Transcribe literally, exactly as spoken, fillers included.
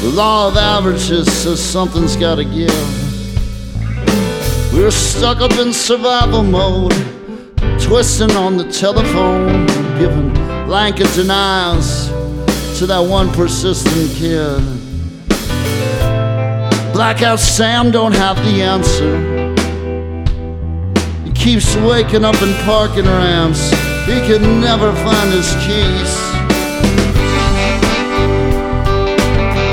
The law of averages says something's gotta give. We're stuck up in survival mode, twisting on the telephone, giving blanket denials to that one persistent kid. Blackout Sam don't have the answer. He keeps waking up in parking ramps. He can never find his keys.